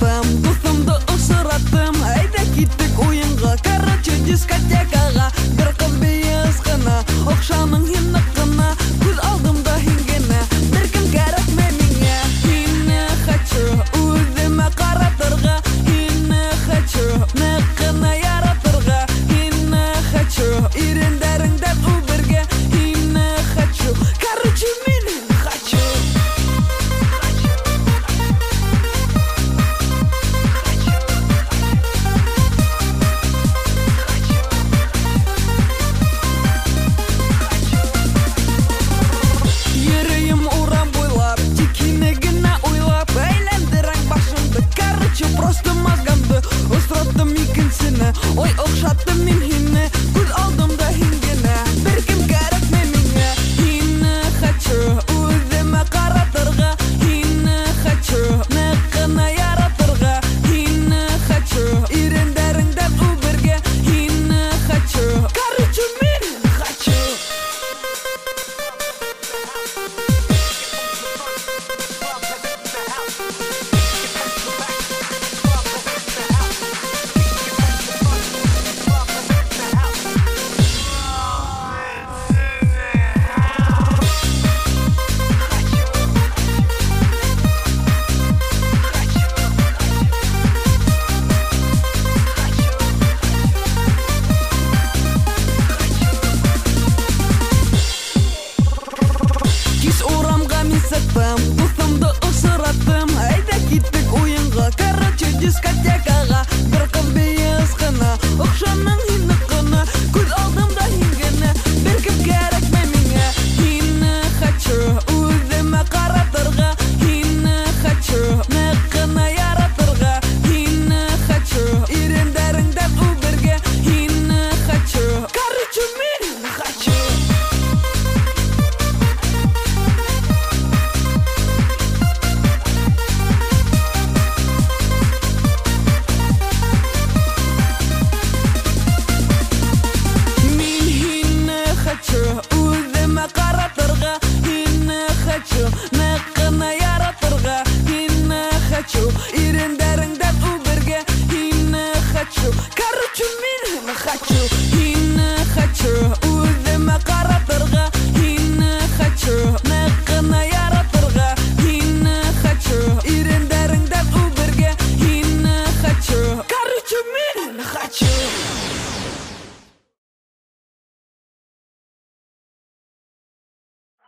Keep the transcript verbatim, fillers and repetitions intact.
аттым, досымды ұшыраттым. Айда кеттік ойынға, короче дискотекаға. Бір қыз бейіз қына, оқшаның хиныққына. Көз алдымда хингені, бір кім кәрік мемеңе. Хині хочу, өзіме қаратырға. Хині хочу, ныққына яратырға. Хині хочу, ирендеріңден убірге. Хині хочу, короче мен хочу. Ерейім урам бойлап, текинегіне ойлап. Әйлендірің башымды, короче просто мазгамды. Ұсыраттым екіншіні, ой оқшаттым мен хині. Көз алдымда хингені, бір кім кәрік мемеңе. Хині хочу, өзіме қаратырға. Хині хочу, ныққына яратырға. Хині хочу, ирендеріңден убірге. Хині хочу, короче мен хочу. Кеш орамға мен саттым, досымды ұшыраттым. Айда кеттік ойынға, короче дискотекаға. Бір қыз бейіз қына, оқшаның хиныққына. Көз алдымда хингені, бір кім кәрік мемеңе. Хині хочу, өзіме қаратырға. Хині хочу, ныққына яратырға. Хині хочу, ирендеріңден убірге. Хині хочу, короче мен хочу. Мен хині хочу, өзіме қаратырға. Хині хочу, ныққына яратырға. Хині хочу, ирендеріңден убірге. Хині хочу, короче мен хочу. Хині хочу, өзіме қаратырға. Хині хочу, ныққына яратырға. Хині хочу, ирендеріңден убірге. Хині хочу, короче мен хочу.